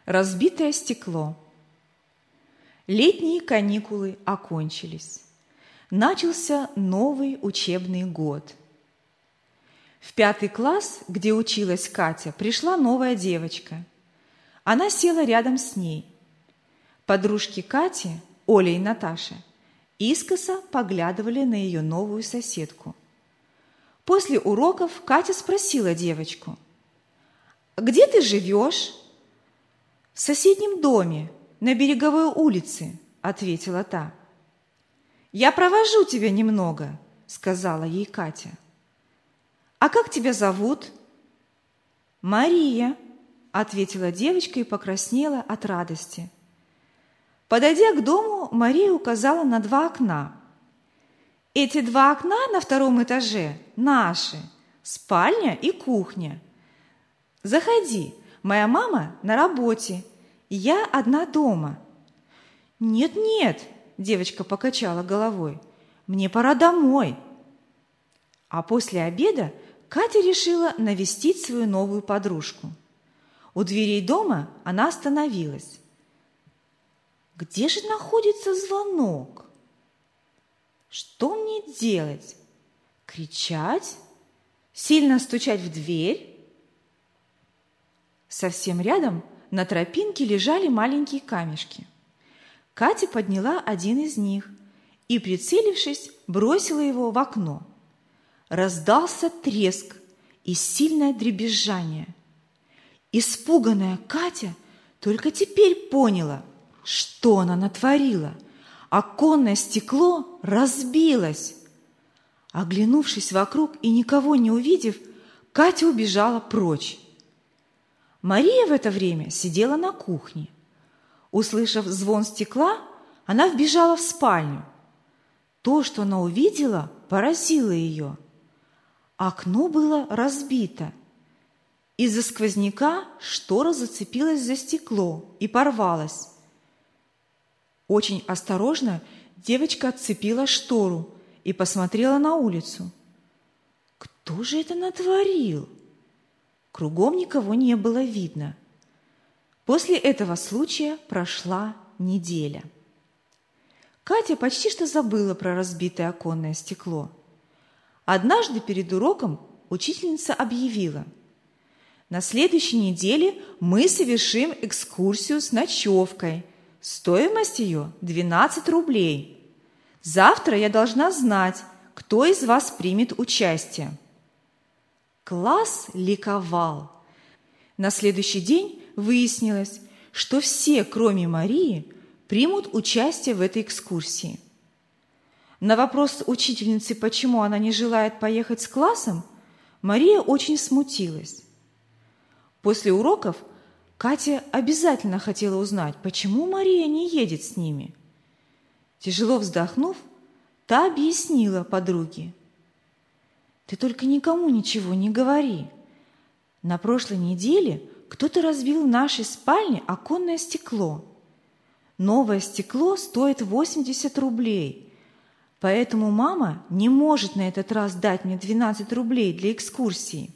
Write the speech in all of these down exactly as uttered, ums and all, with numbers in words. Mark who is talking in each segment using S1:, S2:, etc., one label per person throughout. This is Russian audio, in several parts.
S1: Разбитое стекло. Летние каникулы окончились. Начался новый учебный год. В пятый класс, где училась Катя, пришла новая девочка. Она села рядом с ней. Подружки Кати, Оля и Наташа, искоса поглядывали на ее новую соседку. После уроков Катя спросила девочку: «Где ты живешь?» «В соседнем доме, на Береговой улице», — ответила та. «Я провожу тебя немного», — сказала ей Катя. «А как тебя зовут?» «Мария», — ответила девочка и покраснела от радости. Подойдя к дому, Мария указала на два окна. «Эти два окна на втором этаже наши, спальня и кухня. Заходи, моя мама на работе, я одна дома». «Нет-нет», – девочка покачала головой, – «мне пора домой». А после обеда Катя решила навестить свою новую подружку. У дверей дома она остановилась. Где же находится звонок? Что мне делать? Кричать? Сильно стучать в дверь? Совсем рядом на тропинке лежали маленькие камешки. Катя подняла один из них и, прицелившись, бросила его в окно. Раздался треск и сильное дребезжание. Испуганная Катя только теперь поняла, что она натворила. Оконное стекло разбилось. Оглянувшись вокруг и никого не увидев, Катя убежала прочь. Мария в это время сидела на кухне. Услышав звон стекла, она вбежала в спальню. То, что она увидела, поразило ее. Окно было разбито. Из-за сквозняка штора зацепилась за стекло и порвалась. Очень осторожно девочка отцепила штору и посмотрела на улицу. Кто же это натворил? Кругом никого не было видно. После этого случая прошла неделя. Катя почти что забыла про разбитое оконное стекло. Однажды перед уроком учительница объявила: «На следующей неделе мы совершим экскурсию с ночевкой. Стоимость ее двенадцать рублей. Завтра я должна знать, кто из вас примет участие». Класс ликовал. На следующий день выяснилось, что все, кроме Марии, примут участие в этой экскурсии. На вопрос учительницы, почему она не желает поехать с классом, Мария очень смутилась. После уроков Катя обязательно хотела узнать, почему Мария не едет с ними. Тяжело вздохнув, та объяснила подруге: «Ты только никому ничего не говори. На прошлой неделе кто-то разбил в нашей спальне оконное стекло. Новое стекло стоит восемьдесят рублей, поэтому мама не может на этот раз дать мне двенадцать рублей для экскурсии».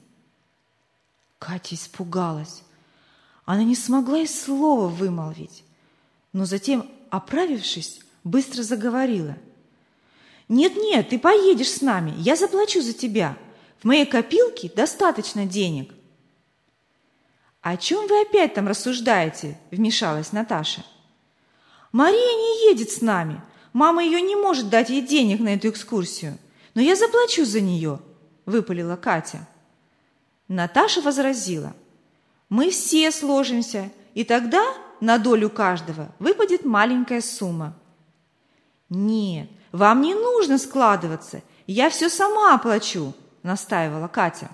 S1: Катя испугалась. Она не смогла и слова вымолвить, но затем, оправившись, быстро заговорила: «Нет-нет, ты поедешь с нами, я заплачу за тебя. В моей копилке достаточно денег». «О чем вы опять там рассуждаете?» – вмешалась Наташа. «Мария не едет с нами. Мама ее не может дать ей денег на эту экскурсию. Но я заплачу за нее», – выпалила Катя. Наташа возразила: «Мы все сложимся, и тогда на долю каждого выпадет маленькая сумма». «Нет, вам не нужно складываться, я все сама оплачу», – настаивала Катя.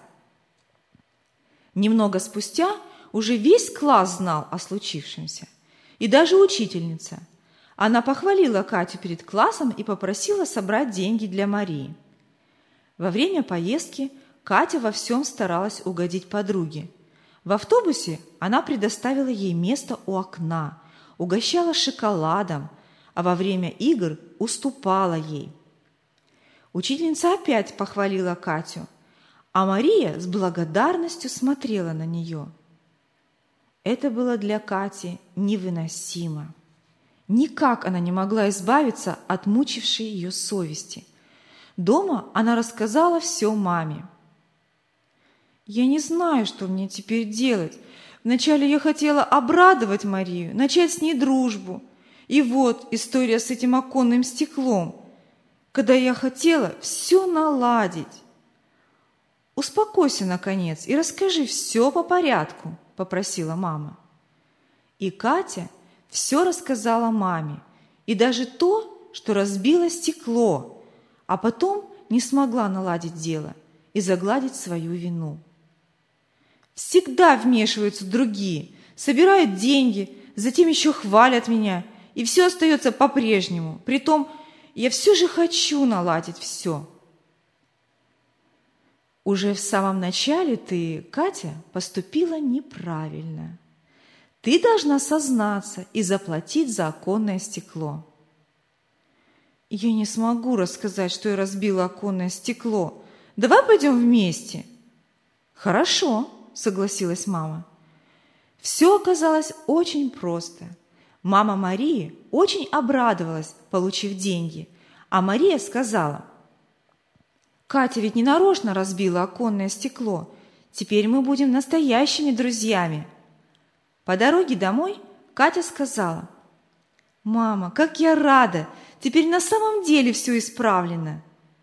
S1: Немного спустя уже весь класс знал о случившемся, и даже учительница. Она похвалила Катю перед классом и попросила собрать деньги для Марии. Во время поездки Катя во всем старалась угодить подруге. В автобусе она предоставила ей место у окна, угощала шоколадом, а во время игр уступала ей. Учительница опять похвалила Катю, а Мария с благодарностью смотрела на нее. Это было для Кати невыносимо. Никак она не могла избавиться от мучившей ее совести. Дома она рассказала все маме. «Я не знаю, что мне теперь делать. Вначале я хотела обрадовать Марию, начать с ней дружбу. И вот история с этим оконным стеклом, когда я хотела все наладить». «Успокойся, наконец, и расскажи все по порядку», – попросила мама. И Катя все рассказала маме, и даже то, что разбило стекло, а потом не смогла наладить дело и загладить свою вину. «Всегда вмешиваются другие, собирают деньги, затем еще хвалят меня, и все остается по-прежнему. Притом я все же хочу наладить все». Уже в самом начале ты, Катя, поступила неправильно. Ты должна сознаться и заплатить за оконное стекло. Я не смогу рассказать, что я разбила оконное стекло. Давай пойдем вместе. Хорошо, согласилась мама. Все оказалось очень просто. Мама Марии очень обрадовалась, получив деньги, а Мария сказала: «Катя ведь не нарочно разбила оконное стекло. Теперь мы будем настоящими друзьями». По дороге домой Катя сказала: «Мама, как я рада! Теперь на самом деле все исправлено».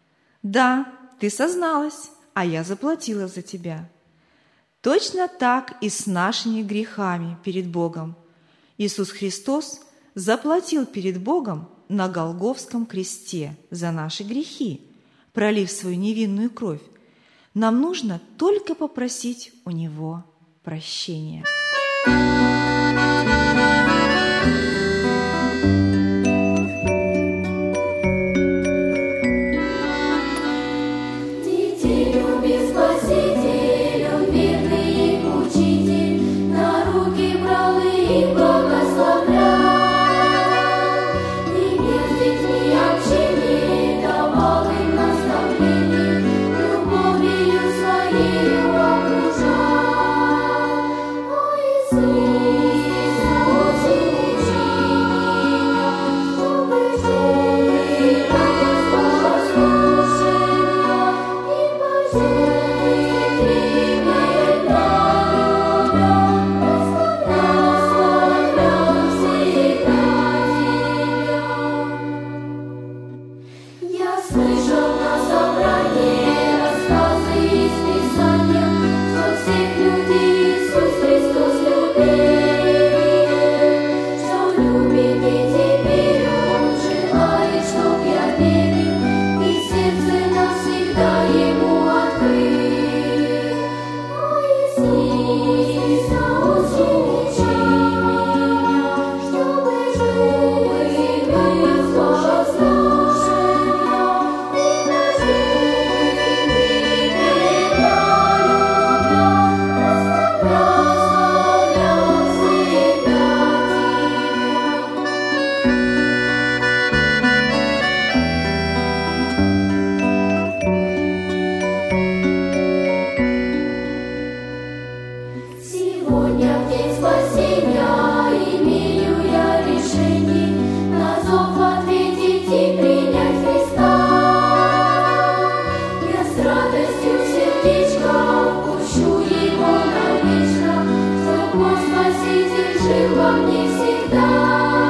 S1: «Да, ты созналась, а я заплатила за тебя». Точно так и с нашими грехами перед Богом. Иисус Христос заплатил перед Богом на Голгофском кресте за наши грехи, пролив свою невинную кровь. Нам нужно только попросить у Него прощения.
S2: Спаситель жив во мне всегда.